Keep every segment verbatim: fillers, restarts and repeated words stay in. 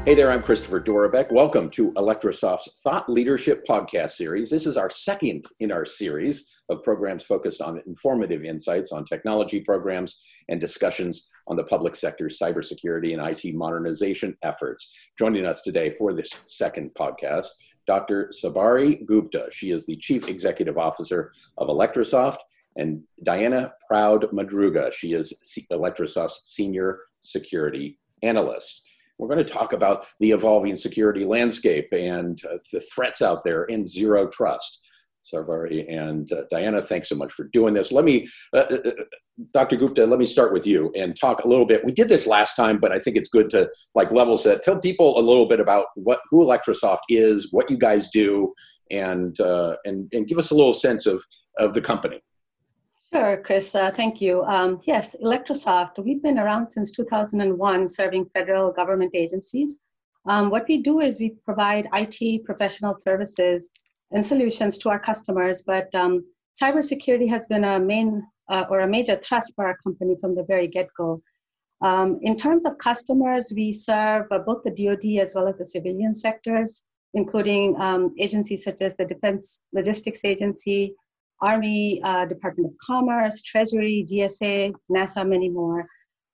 Hey there, I'm Christopher Dorobek. Welcome to Electrosoft's Thought Leadership Podcast Series. This is our second in our series of programs focused on informative insights on technology programs and discussions on the public sector's cybersecurity and I T modernization efforts. Joining us today for this second podcast, Doctor Sabari Gupta. She is the Chief Executive Officer of Electrosoft, and Diana Proud-Madruga. She is Electrosoft's Senior Security Analyst. We're going to talk about the evolving security landscape and uh, the threats out there in zero trust. Sabari and uh, Diana, thanks so much for doing this. Let me, uh, uh, Doctor Gupta, let me start with you and talk a little bit. We did this last time, but I think it's good to like level set. Tell people a little bit about what who Electrosoft is, what you guys do, and uh, and and give us a little sense of of the company. Sure, Chris. Uh, thank you. Um, yes, Electrosoft, we've been around since two thousand one serving federal government agencies. Um, what we do is we provide I T professional services and solutions to our customers, but um, cybersecurity has been a main uh, or a major thrust for our company from the very get-go. Um, in terms of customers, we serve uh, both the D O D as well as the civilian sectors, including um, agencies such as the Defense Logistics Agency, Army, uh, Department of Commerce, Treasury, G S A, NASA, many more.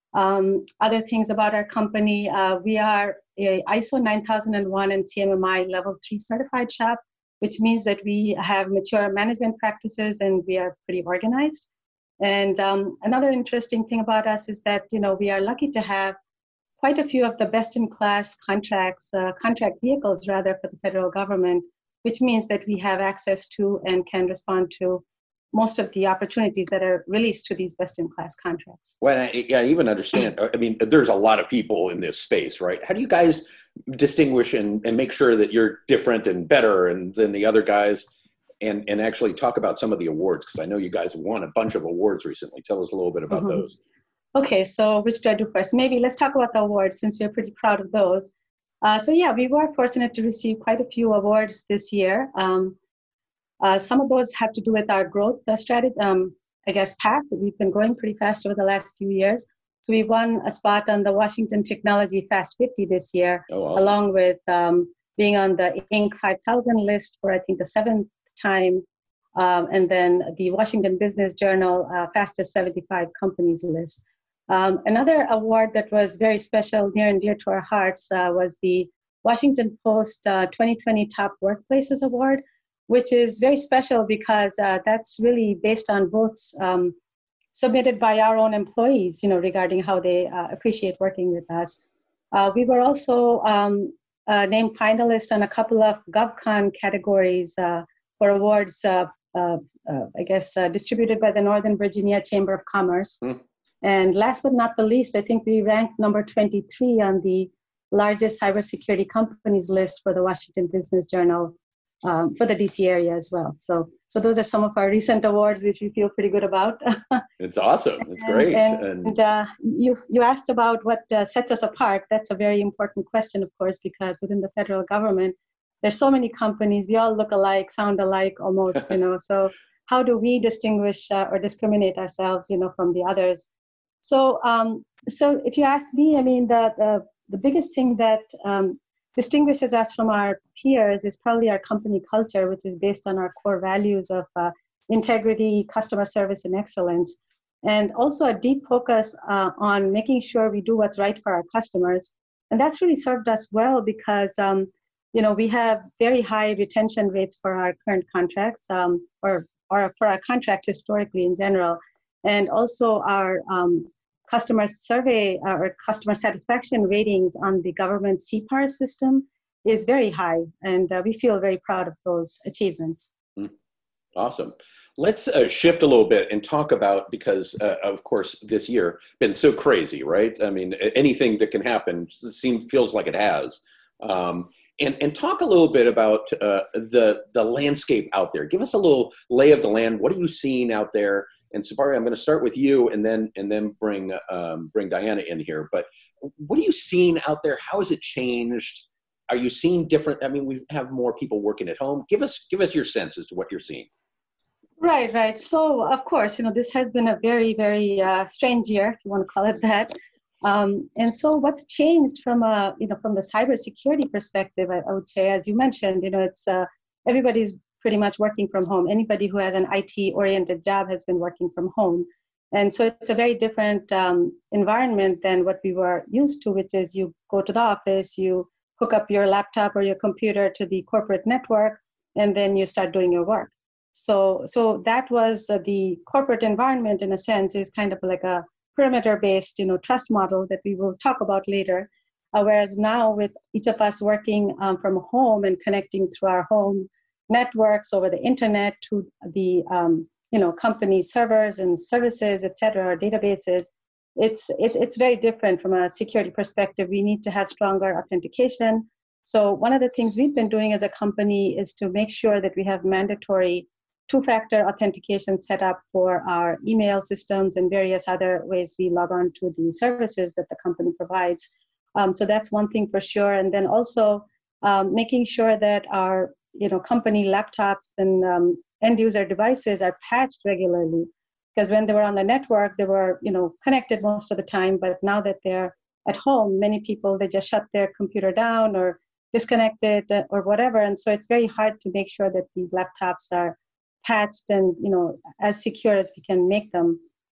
Um, other things about our company, uh, we are a I S O nine thousand one and C M M I level three certified shop, which means that we have mature management practices and we are pretty organized. And um, another interesting thing about us is that, you know, we are lucky to have quite a few of the best-in-class contracts, uh, contract vehicles rather, for the federal government, which means that we have access to and can respond to most of the opportunities that are released to these best-in-class contracts. Well, I, I even understand, I mean, there's a lot of people in this space, right? How do you guys distinguish and, and make sure that you're different and better and than the other guys, and, and actually talk about some of the awards? Because I know you guys won a bunch of awards recently. Tell us a little bit about mm-hmm. those. Okay, so which do I do first? Maybe let's talk about the awards since we're pretty proud of those. Uh, so yeah, we were fortunate to receive quite a few awards this year. Um, uh, some of those have to do with our growth uh, strategy, um, I guess, path. We've been growing pretty fast over the last few years. So we won a spot on the Washington Technology Fast fifty this year, oh, awesome. along with um, being on the Inc five thousand list for, I think, the seventh time, um, and then the Washington Business Journal uh, Fastest seventy-five Companies list. Um, another award that was very special, near and dear to our hearts, uh, was the Washington Post uh, twenty twenty Top Workplaces Award, which is very special because uh, that's really based on votes um, submitted by our own employees, you know, regarding how they uh, appreciate working with us. Uh, we were also um, uh, named finalists on a couple of GovCon categories uh, for awards, uh, uh, uh, I guess, uh, distributed by the Northern Virginia Chamber of Commerce. Mm. And last but not the least, I think we ranked number twenty-three on the largest cybersecurity companies list for the Washington Business Journal um, for the D C area as well. So, so those are some of our recent awards, which we feel pretty good about. It's awesome. It's and, great. And, and and uh, you you asked about what uh, sets us apart. That's a very important question, of course, because within the federal government, there's so many companies. We all look alike, sound alike, almost. You know. So how do we distinguish uh, or discriminate ourselves, you know, from the others? So, um, so if you ask me, I mean, the the, the biggest thing that um, distinguishes us from our peers is probably our company culture, which is based on our core values of uh, integrity, customer service, and excellence, and also a deep focus uh, on making sure we do what's right for our customers. And that's really served us well because, um, you know, we have very high retention rates for our current contracts, um, or or for our contracts historically in general. And also our um, customer survey uh, or customer satisfaction ratings on the government C P A R system is very high. And uh, we feel very proud of those achievements. Awesome. Let's uh, shift a little bit and talk about, because uh, of course this year been so crazy, right? I mean, anything that can happen seems feels like it has. Um, and, and talk a little bit about uh, the, the landscape out there. Give us a little lay of the land. What are you seeing out there? And Sabari, I'm going to start with you, and then and then bring um, bring Diana in here. But what are you seeing out there? How has it changed? Are you seeing different? I mean, we have more people working at home. Give us give us your sense as to what you're seeing. Right, right. So of course, you know, this has been a very, very uh, strange year, if you want to call it that. Um, and so what's changed from a, you know, from the cybersecurity perspective, I, I would say, as you mentioned, you know, it's uh, everybody's pretty much working from home. Anybody who has an I T-oriented job has been working from home. And so it's a very different um, environment than what we were used to, which is you go to the office, you hook up your laptop or your computer to the corporate network, and then you start doing your work. So, so that was uh, the corporate environment, in a sense, is kind of like a perimeter-based, you know, trust model that we will talk about later. Uh, whereas now, with each of us working um, from home and connecting through our home networks over the internet to the um, you know, company servers and services, et cetera, or databases, it's it, it's very different from a security perspective. We need to have stronger authentication. So one of the things we've been doing as a company is to make sure that we have mandatory two-factor authentication set up for our email systems and various other ways we log on to the services that the company provides. Um, so that's one thing for sure. And then also um, making sure that our you know, company laptops and um, end user devices are patched regularly. Because when they were on the network, they were, you know, connected most of the time. But now that they're at home, many people, they just shut their computer down or disconnect it or whatever. And so it's very hard to make sure that these laptops are patched and, you know, as secure as we can make them.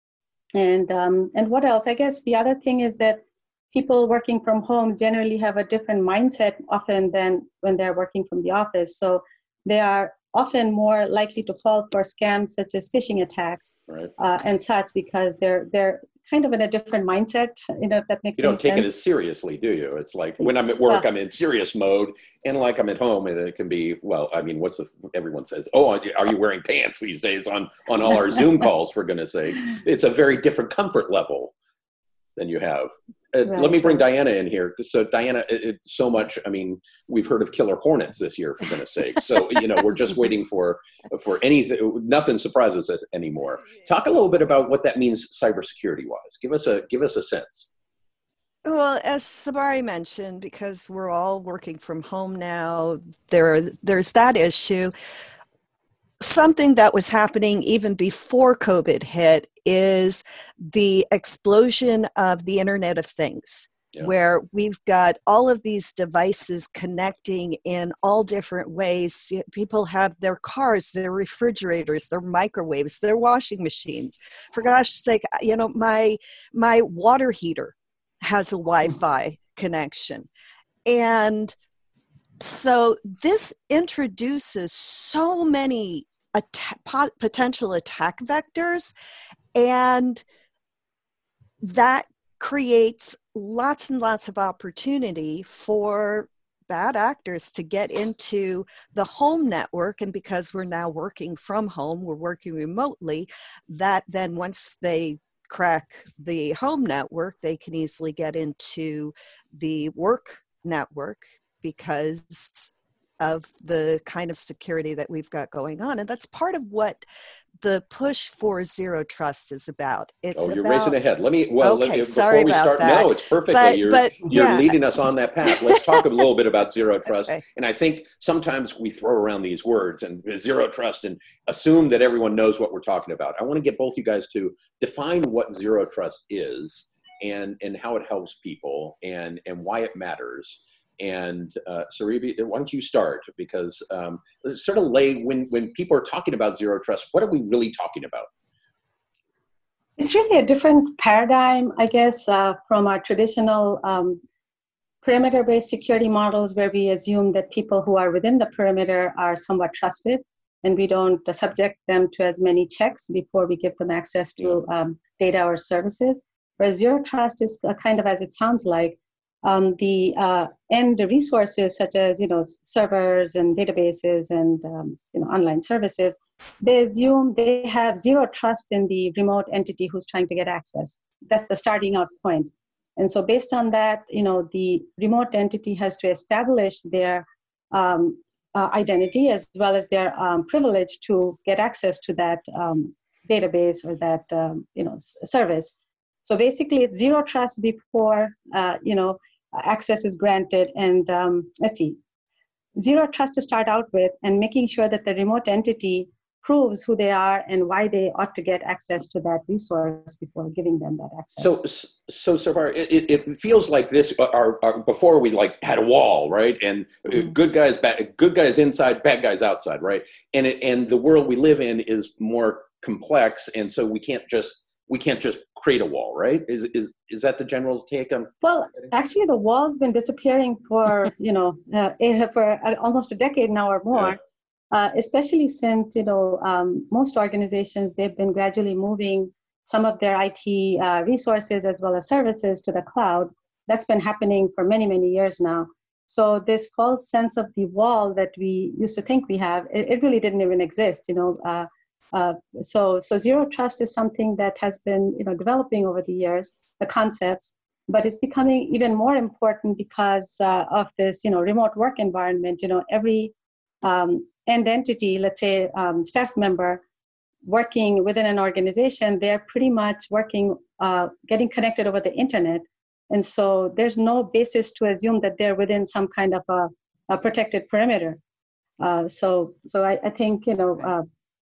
And um, and what else? I guess the other thing is that people working from home generally have a different mindset often than when they're working from the office. So they are often more likely to fall for scams such as phishing attacks, right. uh, and such, because they're they're kind of in a different mindset, you know, if that makes sense. You don't take sense. it as seriously, do you? It's like when I'm at work, yeah. I'm in serious mode, and like I'm at home, and it can be, well, I mean, what's the, everyone says, oh, are you wearing pants these days on, on all our Zoom calls, for goodness sakes? It's a very different comfort level than you have. Uh, right, let me bring right. Diana in here. So Diana, it, it, so much, I mean, we've heard of killer hornets this year, for goodness sake. So, you know, we're just waiting for, for anything, nothing surprises us anymore. Talk a little bit about what that means cybersecurity wise. Give us a, give us a sense. Well, as Sabari mentioned, because we're all working from home now, there, there's that issue. Something that was happening even before COVID hit is the explosion of the Internet of Things, yeah. where we've got all of these devices connecting in all different ways. People have their cars, their refrigerators, their microwaves, their washing machines. For gosh sake, you know, my my water heater has a Wi-Fi connection. And so this introduces so many Atta- potential attack vectors, and that creates lots and lots of opportunity for bad actors to get into the home network. And because we're now working from home, we're working remotely, that then once they crack the home network, they can easily get into the work network because of the kind of security that we've got going on. And that's part of what the push for zero trust is about. It's oh, you're about, racing ahead. Let me, well, okay, let me, sorry before we about start, that. no, it's perfectly, but, you're, but, you're yeah. leading us on that path. Let's talk a little bit about zero trust. Okay. And I think sometimes we throw around these words and zero trust and assume that everyone knows what we're talking about. I want to get both you guys to define what zero trust is and, and how it helps people and, and why it matters. And uh, Saribi, why don't you start? Because um, sort of lay, when, when people are talking about zero trust, what are we really talking about? It's really a different paradigm, I guess, uh, from our traditional um, perimeter-based security models, where we assume that people who are within the perimeter are somewhat trusted, and we don't uh, subject them to as many checks before we give them access to yeah. um, data or services. Whereas zero trust is uh, kind of, as it sounds like, Um, the uh, end resources such as, you know, servers and databases and, um, you know, online services, they assume they have zero trust in the remote entity who's trying to get access. That's the starting out point. And so based on that, you know, the remote entity has to establish their um, uh, identity as well as their um, privilege to get access to that um, database or that, um, you know, s- service. So basically it's zero trust before, uh, you know, access is granted. And um, let's see, zero trust to start out with, and making sure that the remote entity proves who they are and why they ought to get access to that resource before giving them that access. So, so Sabari, it, it feels like this. Our, our, before we like had a wall, right? And mm-hmm. good guys, bad, good guys inside, bad guys outside, right? And it, and the world we live in is more complex, and so we can't just we can't just create a wall, right? Is is is that the general take on? Well, actually, the wall's been disappearing for you know uh, for almost a decade now or more. Yeah. Uh, especially since, you know, um, most organizations, they've been gradually moving some of their I T uh, resources as well as services to the cloud. That's been happening for many, many years now. So this false sense of the wall that we used to think we have, it, it really didn't even exist, you know. Uh, uh, so, so zero trust is something that has been, you know, developing over the years, the concepts, but it's becoming even more important because uh, of this, you know, remote work environment. You know, every um, end entity, let's say um, staff member working within an organization, they're pretty much working, uh, getting connected over the internet. And so there's no basis to assume that they're within some kind of a, a protected perimeter. Uh, so so I, I think, you know. Uh,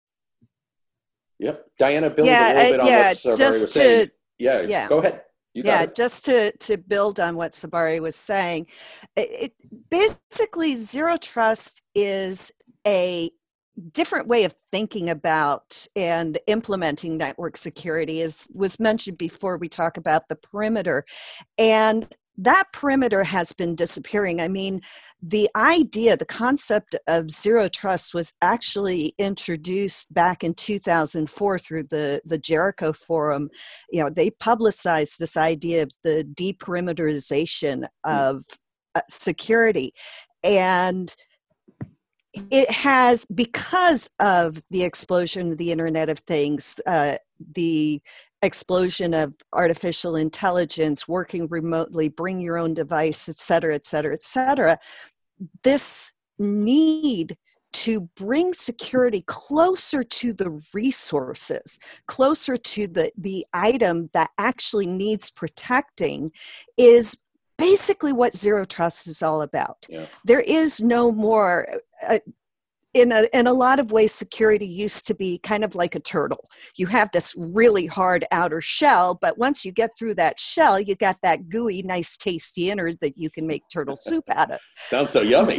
yep. Diana, build yeah, a little bit uh, on yeah, what Sabari just was to, saying. Yeah, yeah, go ahead. You yeah, it. just to, to build on what Sabari was saying, it, it, basically zero trust is a different way of thinking about and implementing network security, as was mentioned before. We talk about the perimeter, and that perimeter has been disappearing. I mean, the idea, the concept of zero trust was actually introduced back in two thousand four through the, the Jericho Forum. You know, they publicized this idea of the deperimeterization of uh, security. And it has, because of the explosion of the Internet of Things, uh, the explosion of artificial intelligence, working remotely, bring your own device, et cetera, et cetera, et cetera, this need to bring security closer to the resources, closer to the, the item that actually needs protecting is basically what zero trust is all about. Yeah. There is no more, uh, in a, in a lot of ways, security used to be kind of like a turtle. You have this really hard outer shell, but once you get through that shell, you got that gooey, nice, tasty inner that you can make turtle soup out of. Sounds so yummy.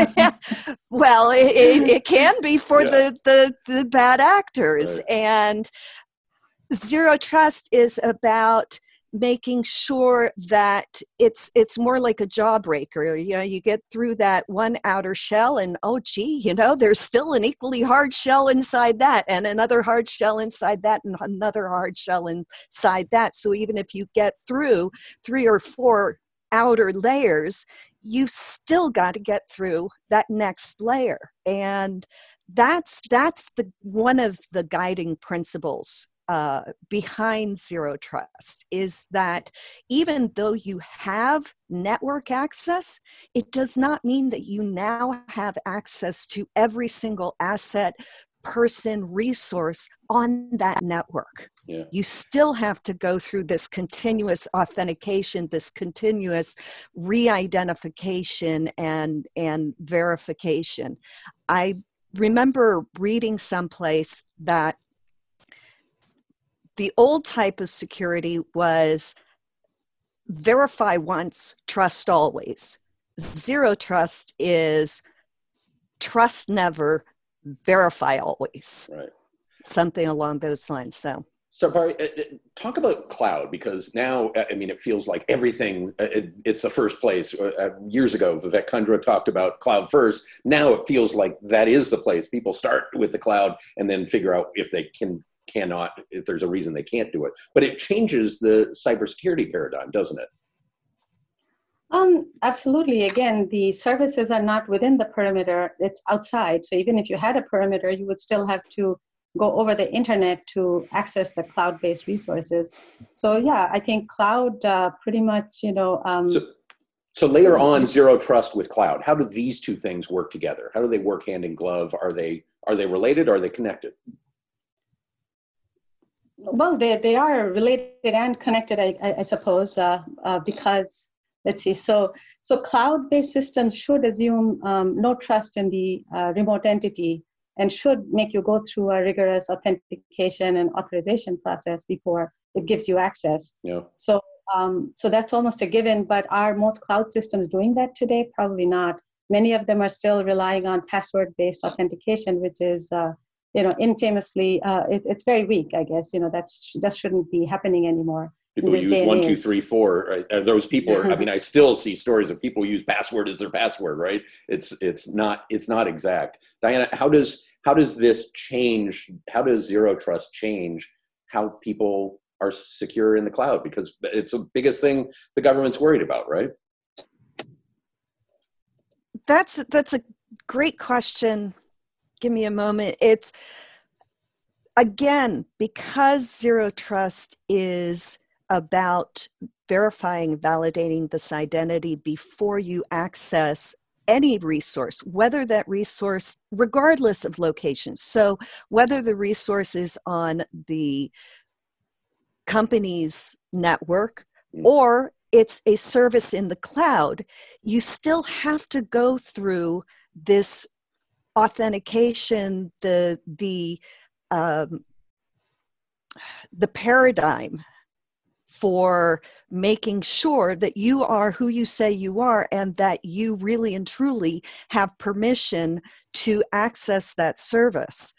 Well, it, it, it can be for yeah. the, the, the bad actors. Right. And zero trust is about making sure that it's it's more like a jawbreaker. You know, you get through that one outer shell and, oh, gee, you know, there's still an equally hard shell inside that, and another hard shell inside that, and another hard shell inside that. So even if you get through three or four outer layers, you've still got to get through that next layer. And that's that's the one of the guiding principles Uh, behind zero trust, is that even though you have network access, it does not mean that you now have access to every single asset, person, resource on that network. Yeah. You still have to go through this continuous authentication, this continuous re-identification and, and verification. I remember reading someplace that the old type of security was verify once, trust always. Zero trust is trust never, verify always. Right. Something along those lines. So, so Barry, uh, talk about cloud, because now, I mean, it feels like everything, uh, it, it's the first place. Uh, years ago, Vivek Kundra talked about cloud first. Now it feels like that is the place. People start with the cloud and then figure out if they can cannot, if there's a reason they can't do it. But it changes the cybersecurity paradigm, doesn't it? Um, absolutely. Again, the services are not within the perimeter, it's outside. So even if you had a perimeter, you would still have to go over the internet to access the cloud-based resources. So yeah, I think cloud uh, pretty much, you know. Um, so, so layer on zero trust with cloud, how do these two things work together? How do they work hand in glove? Are they, are they related? Are they connected? Well, they, they are related and connected, I, I, I suppose, uh, uh, because, let's see, so so cloud-based systems should assume um, no trust in the uh, remote entity and should make you go through a rigorous authentication and authorization process before it gives you access. Yeah. So, um, so that's almost a given, but are most cloud systems doing that today? Probably not. Many of them are still relying on password-based authentication, which is, uh, you know, infamously, uh, it, it's very weak, I guess. You know, that's, that shouldn't be happening anymore. People use one, two, three, four. Right? Those people are, I mean, I still see stories of people who use password as their password, right? It's it's not it's not exact. Diana, how does how does this change? How does zero trust change how people are secure in the cloud? Because it's the biggest thing the government's worried about, right? That's that's a great question. Give me a moment. It's again, because zero trust is about verifying, validating this identity before you access any resource, whether that resource, regardless of location. So whether the resource is on the company's network or it's a service in the cloud, you still have to go through this authentication, the, the, um, the paradigm for making sure that you are who you say you are and that you really and truly have permission to access that service.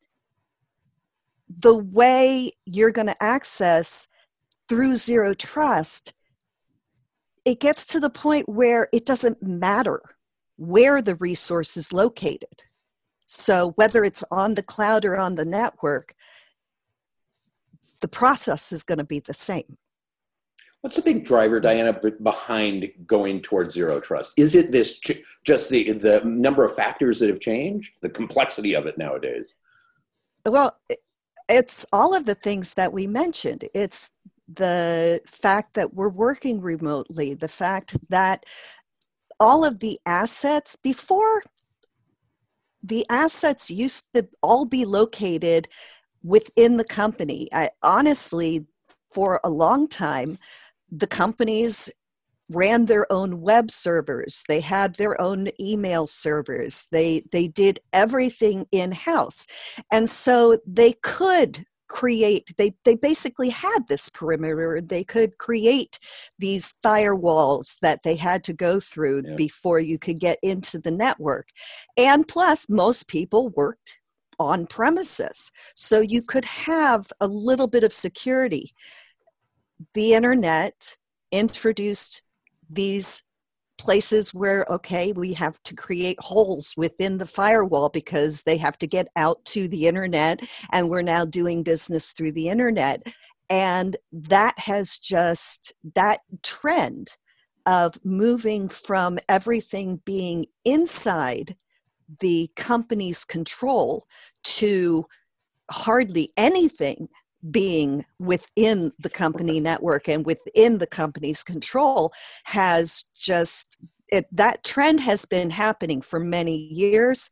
The way you're going to access through zero trust, it gets to the point where it doesn't matter where the resource is located. So whether it's on the cloud or on the network, the process is going to be the same. What's the big driver, Diana, behind going towards zero trust? Is it this just the the number of factors that have changed, the complexity of it nowadays? Well, it's all of the things that we mentioned. It's the fact that we're working remotely, the fact that all of the assets before, the assets used to all be located within the company. I honestly, for a long time, the companies ran their own web servers. They had their own email servers. They they did everything in-house. And so they could create, they, they basically had this perimeter. They could create these firewalls that they had to go through yeah. before you could get into the network. And plus, most people worked on premises. So you could have a little bit of security. The internet introduced these places where, okay, we have to create holes within the firewall because they have to get out to the internet, and we're now doing business through the internet. And that has just, that trend of moving from everything being inside the company's control to hardly anything being within the company network and within the company's control has just, it, that trend has been happening for many years.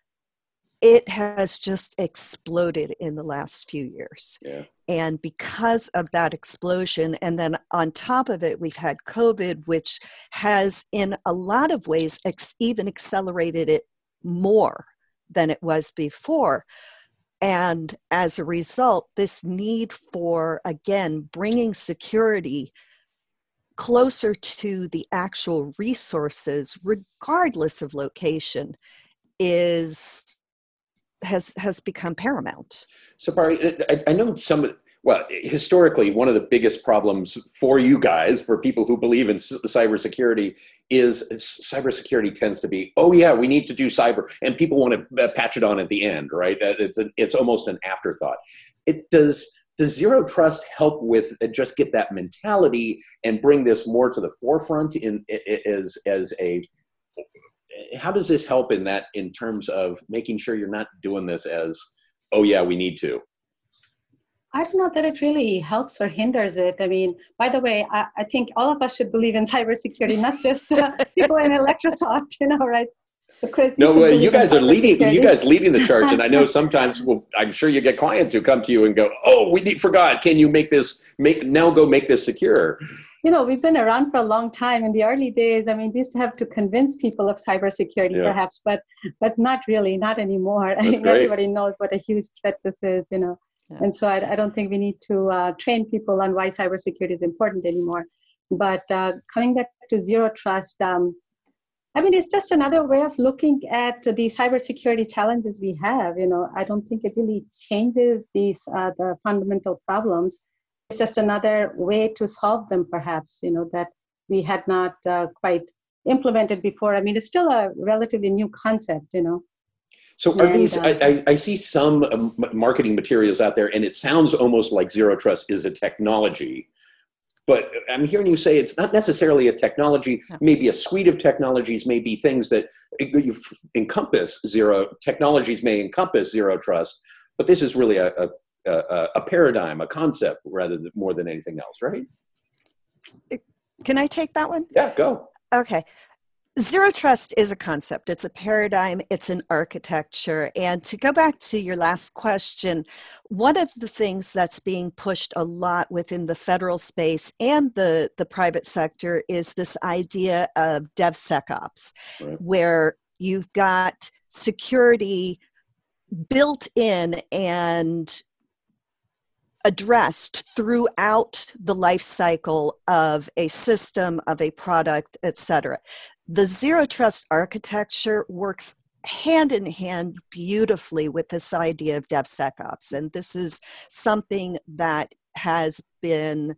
It has just exploded in the last few years. Yeah. And because of that explosion, and then on top of it, we've had COVID, which has in a lot of ways ex- even accelerated it more than it was before. And as a result, this need for, again, bringing security closer to the actual resources, regardless of location, is has has become paramount. So, Barry, I, I know some, well, historically, one of the biggest problems for you guys, for people who believe in cybersecurity, is cybersecurity tends to be, oh yeah, we need to do cyber, and people want to patch it on at the end, right? It's a, it's almost an afterthought. It does. Does zero trust help with just get that mentality and bring this more to the forefront in as as a? How does this help in that, in terms of making sure you're not doing this as, oh yeah, we need to? I don't know that it really helps or hinders it. I mean, by the way, I, I think all of us should believe in cybersecurity, not just uh, people in Electrosoft, you know, right? So Chris, no, well, you guys are leading. You guys leading the charge, and I know sometimes, well, I'm sure you get clients who come to you and go, "Oh, we need, forgot. Can you make this? Make now go make this secure." you know, we've been around for a long time. In the early days, I mean, we used to have to convince people of cybersecurity, Yeah. perhaps, but but not really, not anymore. I That's think great. everybody knows what a huge threat this is, you know. Yeah. And so I, I don't think we need to uh, train people on why cybersecurity is important anymore. But uh, coming back to zero trust, um, I mean, it's just another way of looking at the cybersecurity challenges we have. You know, I don't think it really changes these uh, the fundamental problems. It's just another way to solve them, perhaps. You know, that we had not uh, quite implemented before. I mean, it's still a relatively new concept. You know. So are And, these, uh, I, I, I see some um, marketing materials out there, and it sounds almost like Zero Trust is a technology. But I'm hearing you say it's not necessarily a technology, maybe a suite of technologies, maybe things that you encompass zero, technologies may encompass zero trust, but this is really a, a, a, a paradigm, a concept, rather than more than anything else, right? Can I take that one? Yeah, go. Okay. Zero trust is a concept. It's a paradigm. It's an architecture. And to go back to your last question, one of the things that's being pushed a lot within the federal space and the, the private sector is this idea of DevSecOps, Right. where you've got security built in and addressed throughout the life cycle of a system, of a product, et cetera. The zero trust architecture works hand in hand beautifully with this idea of DevSecOps. And this is something that has been,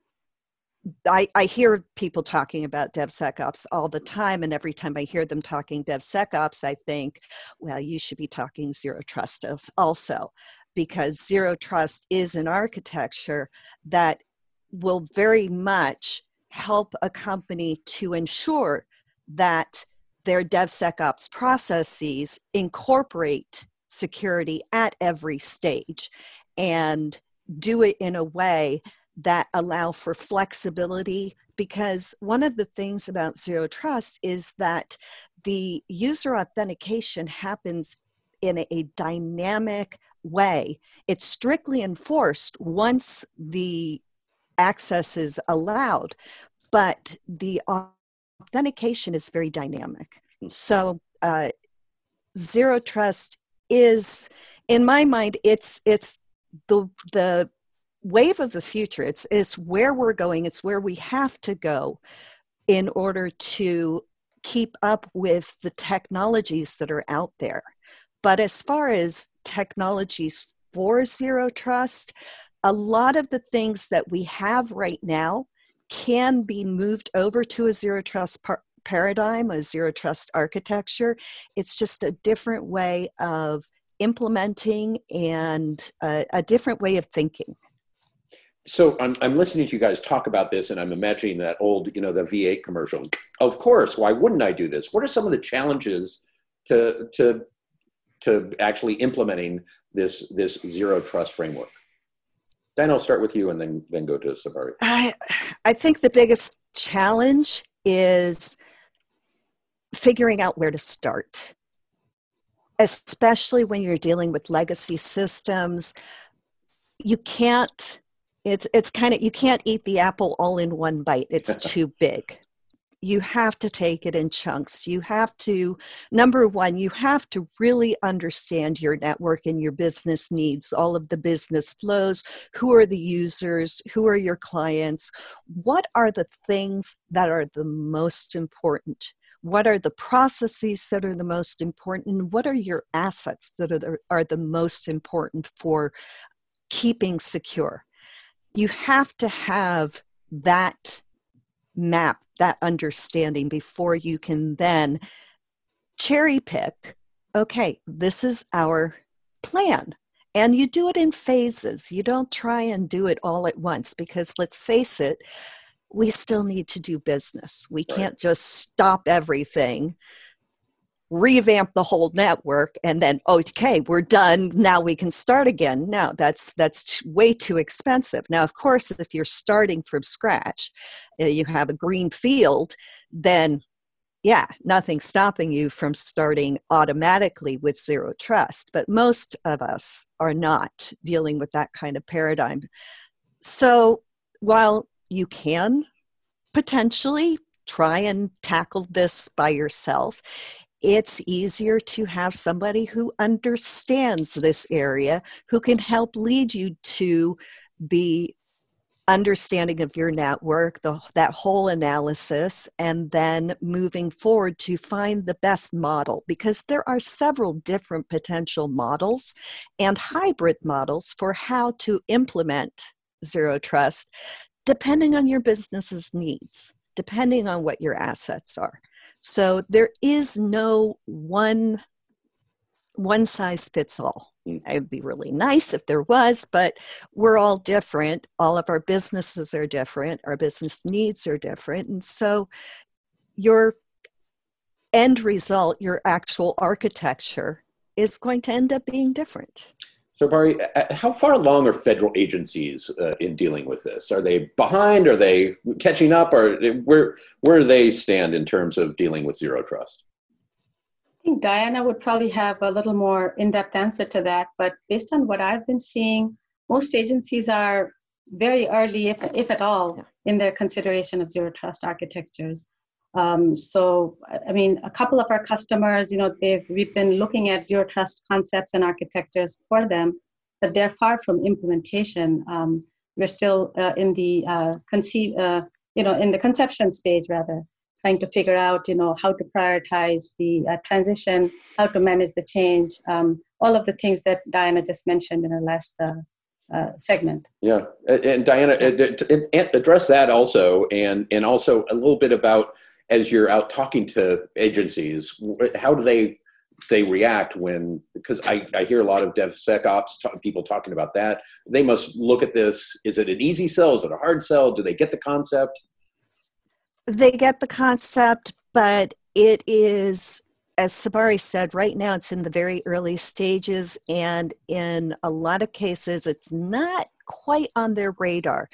I, I hear people talking about DevSecOps all the time. And every time I hear them talking DevSecOps, I think, well, you should be talking zero trust also, because zero trust is an architecture that will very much help a company to ensure that their DevSecOps processes incorporate security at every stage and do it in a way that allow for flexibility. Because one of the things about zero trust is that the user authentication happens in a, a dynamic way. It's strictly enforced once the access is allowed, but the authentication is very dynamic. So uh, zero trust is, in my mind, it's it's the the wave of the future. It's it's where we're going. It's where we have to go in order to keep up with the technologies that are out there. But as far as technologies for zero trust, a lot of the things that we have right now can be moved over to a zero trust par- paradigm, a zero trust architecture. It's just a different way of implementing and a, a different way of thinking. So I'm, I'm listening to you guys talk about this, and I'm imagining that old, you know, the V eight commercial. Of course, why wouldn't I do this? What are some of the challenges to to to actually implementing this this zero trust framework? Dan, I'll start with you, and then then go to Sabari. I I think the biggest challenge is figuring out where to start, especially when you're dealing with legacy systems. You can't. It's it's kind of, you can't eat the apple all in one bite. It's too big. You have to take it in chunks. You have to, number one, you have to really understand your network and your business needs, all of the business flows. Who are the users? Who are your clients? What are the things that are the most important? What are the processes that are the most important? And what are your assets that are the, are the most important for keeping secure? You have to have that map, that understanding before you can then cherry pick, okay, this is our plan. And you do it in phases. You don't try and do it all at once, because let's face it, we still need to do business. We can't Right. just stop everything, revamp the whole network, and then, okay, we're done. Now we can start again. No, that's that's way too expensive. Now, of course, if you're starting from scratch, uh, you have a green field, then yeah, nothing's stopping you from starting automatically with zero trust. But most of us are not dealing with that kind of paradigm. So while you can potentially try and tackle this by yourself. It's easier to have somebody who understands this area, who can help lead you to the understanding of your network, the, that whole analysis, and then moving forward to find the best model, because there are several different potential models and hybrid models for how to implement Zero Trust, depending on your business's needs, depending on what your assets are. So there is no one one size fits all. It would be really nice if there was, but we're all different. All of our businesses are different. Our business needs are different. And so your end result, your actual architecture, is going to end up being different. So Barry, how far along are federal agencies uh, in dealing with this? Are they behind? Are they catching up? Or where, where do they stand in terms of dealing with Zero Trust? I think Diana would probably have a little more in-depth answer to that, but based on what I've been seeing, most agencies are very early, if, if at all, yeah. in their consideration of Zero Trust architectures. Um, so, I mean, a couple of our customers, you know, they've we've been looking at Zero Trust concepts and architectures for them, but they're far from implementation. Um, we're still uh, in the uh, conceive, uh, you know, in the conception stage rather. Trying to figure out, you know, how to prioritize the uh, transition, how to manage the change, um, all of the things that Diana just mentioned in her last uh, uh, segment. Yeah, and, and Diana, yeah. address that also, and and also a little bit about, as you're out talking to agencies, how do they they react when, because I, I hear a lot of DevSecOps talk, people talking about that. They must look at this. Is it an easy sell? Is it a hard sell? Do they get the concept? They get the concept, but it is, as Sabari said, right now it's in the very early stages, and in a lot of cases it's not quite on their radar.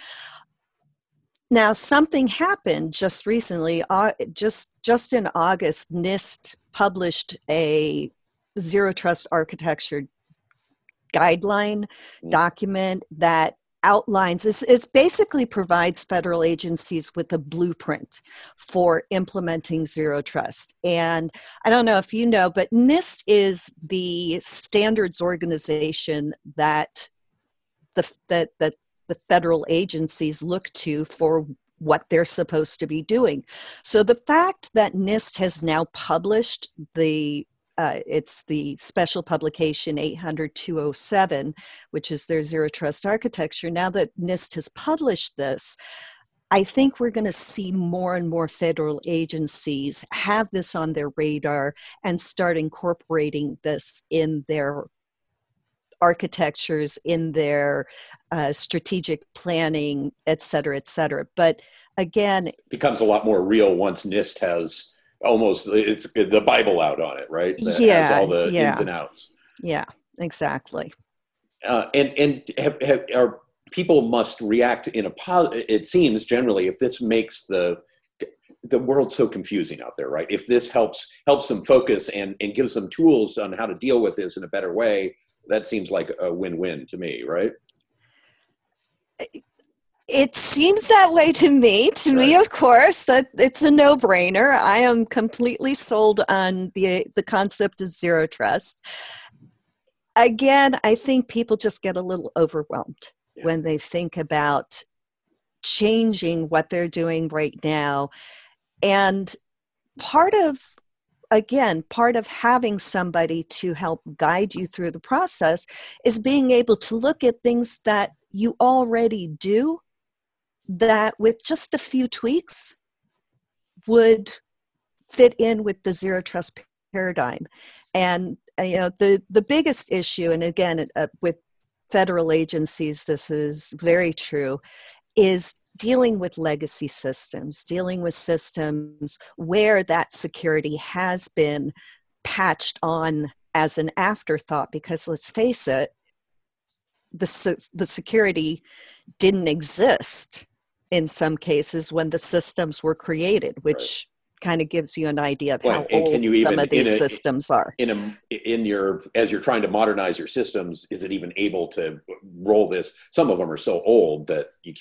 Now, something happened just recently. Uh, just, just in August, NIST published a Zero Trust architecture guideline document that outlines, it's, it's basically provides federal agencies with a blueprint for implementing Zero Trust. And I don't know if you know, but NIST is the standards organization that the, that, that the federal agencies look to for what they're supposed to be doing. So the fact that NIST has now published the Uh, it's the special publication eight hundred dash two oh seven, which is their Zero Trust architecture. Now that NIST has published this, I think we're going to see more and more federal agencies have this on their radar and start incorporating this in their architectures, in their uh, strategic planning, et cetera, et cetera. But again, it becomes a lot more real once NIST has almost, it's the Bible out on it, right? That yeah, has all the yeah. ins and outs. Yeah, exactly. Uh, and and have, have, are people must react in a positive, it seems generally, if this makes the the world so confusing out there, right? If this helps helps them focus and, and gives them tools on how to deal with this in a better way, that seems like a win-win to me, right? It seems that way to me. To right. me, of course, that it's a no-brainer. I am completely sold on the the concept of Zero Trust. Again, I think people just get a little overwhelmed yeah. when they think about changing what they're doing right now. And part of, again, part of having somebody to help guide you through the process is being able to look at things that you already do that with just a few tweaks would fit in with the Zero Trust paradigm. And uh, you know, the, the biggest issue, and again, uh, with federal agencies, this is very true, is dealing with legacy systems, dealing with systems where that security has been patched on as an afterthought, because let's face it, the, the security didn't exist in some cases when the systems were created, which right. kind of gives you an idea of well, how old some even, of these a, systems are. In a, in your, as you're trying to modernize your systems, is it even able to roll this? Some of them are so old that you can't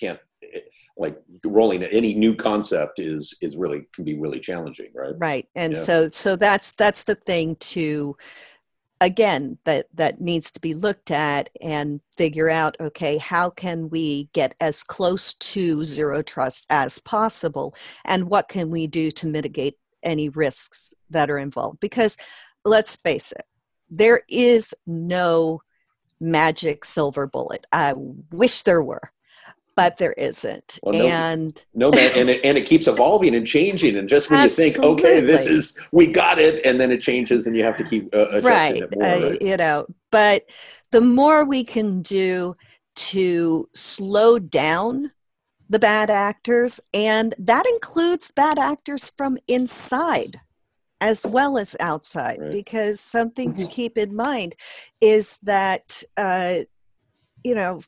like rolling any new concept is is really can be really challenging, right? Right. And Yeah. so so that's that's the thing to again that that needs to be looked at and figure out, okay, how can we get as close to zero trust as possible, and what can we do to mitigate any risks that are involved? Because let's face it, there is no magic silver bullet. I wish there were, but there isn't. Well, no, and no man, and it, and it keeps evolving and changing. And just when Absolutely. you think, okay, this is, we got it, and then it changes, and you have to keep uh, adjusting right, it more. uh, Right? You know, but the more we can do to slow down the bad actors, and that includes bad actors from inside as well as outside, Right. because something to keep in mind is that, uh, you know,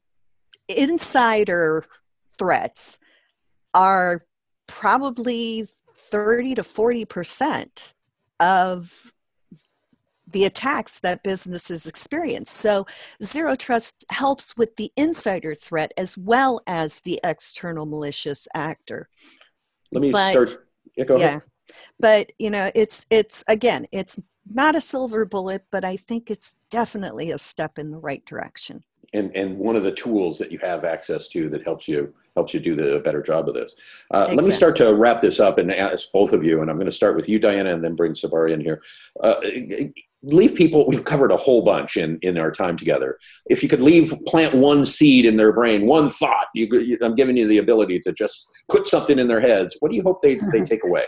insider threats are probably thirty to forty percent of the attacks that businesses experience. So zero trust helps with the insider threat as well as the external malicious actor. Let me But- start. Yeah, go yeah. ahead. But, you know, it's, it's again, it's not a silver bullet, but I think it's definitely a step in the right direction. And and one of the tools that you have access to that helps you helps you do the better job of this. Uh, Let me Exactly. start to wrap this up and ask both of you, and I'm going to start with you, Diana, and then bring Sabari in here. Uh, leave people, we've covered a whole bunch in, in our time together. If you could leave, plant one seed in their brain, one thought, you, you, I'm giving you the ability to just put something in their heads. What do you hope they, they take away?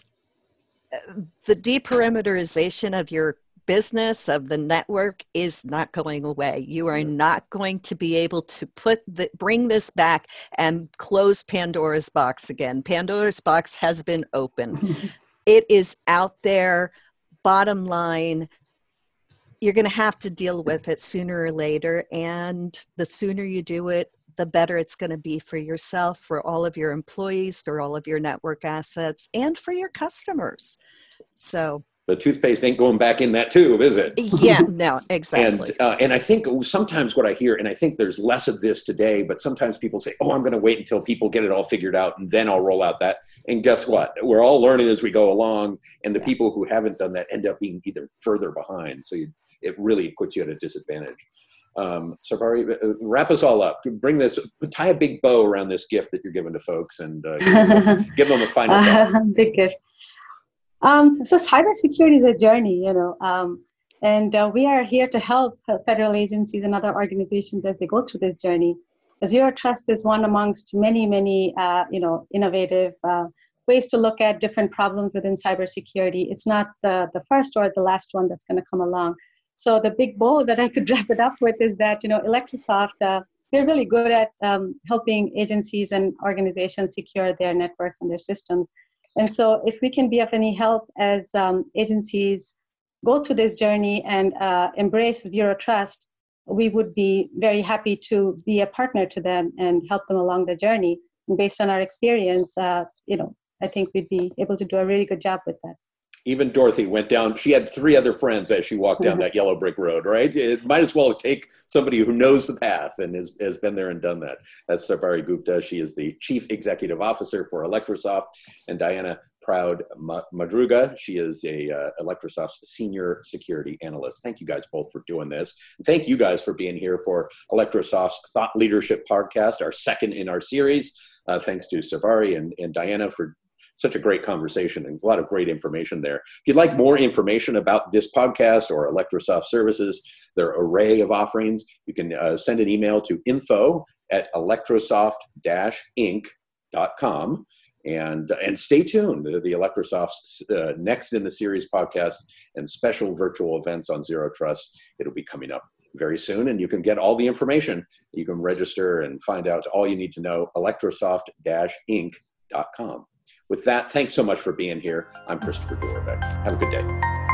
The deperimeterization of your business, of the network, is not going away. You are not going to be able to put the, bring this back and close Pandora's box again. Pandora's box has been opened. It is out there. Bottom line, you're going to have to deal with it sooner or later. And the sooner you do it, the better it's going to be for yourself, for all of your employees, for all of your network assets, and for your customers. So The toothpaste ain't going back in that tube, is it? yeah, no, exactly. And uh, and I think sometimes what I hear, and I think there's less of this today, but sometimes people say, oh, I'm going to wait until people get it all figured out and then I'll roll out that. And guess what? We're all learning as we go along. And the Yeah. people who haven't done that end up being either further behind. So you, it really puts you at a disadvantage. Um, Sabari, uh, wrap us all up. Bring this, tie a big bow around this gift that you're giving to folks, and uh, give, them, give them a final thought. Uh, big gift. Um, so cybersecurity is a journey, you know, um, and uh, we are here to help uh, federal agencies and other organizations as they go through this journey. Zero trust is one amongst many, many, uh, you know, innovative uh, ways to look at different problems within cybersecurity. It's not the, the first or the last one that's going to come along. So the big bow that I could wrap it up with is that, you know, Electrosoft, uh, we're really good at um, helping agencies and organizations secure their networks and their systems. And so if we can be of any help as um, agencies go through this journey and uh, embrace zero trust, we would be very happy to be a partner to them and help them along the journey. And based on our experience, uh, you know, I think we'd be able to do a really good job with that. Even Dorothy went down. She had three other friends as she walked down that yellow brick road, right? It might as well take somebody who knows the path and has, has been there and done that. That's Sabari Gupta. She is the Chief Executive Officer for Electrosoft. And Diana Proud Madruga, she is a uh, Electrosoft's Senior Security Analyst. Thank you guys both for doing this. And thank you guys for being here for Electrosoft's Thought Leadership Podcast, our second in our series. Uh, thanks to Sabari and, and Diana for such a great conversation and a lot of great information there. If you'd like more information about this podcast or Electrosoft services, their array of offerings, you can uh, send an email to info at electrosoft dash inc dot com. And, and stay tuned to the Electrosoft's uh, next in the series podcast and special virtual events on Zero Trust. It'll be coming up very soon, and you can get all the information. You can register and find out all you need to know, electrosoft dash inc dot com. With that, thanks so much for being here. I'm Christopher Dorbeck. Have a good day.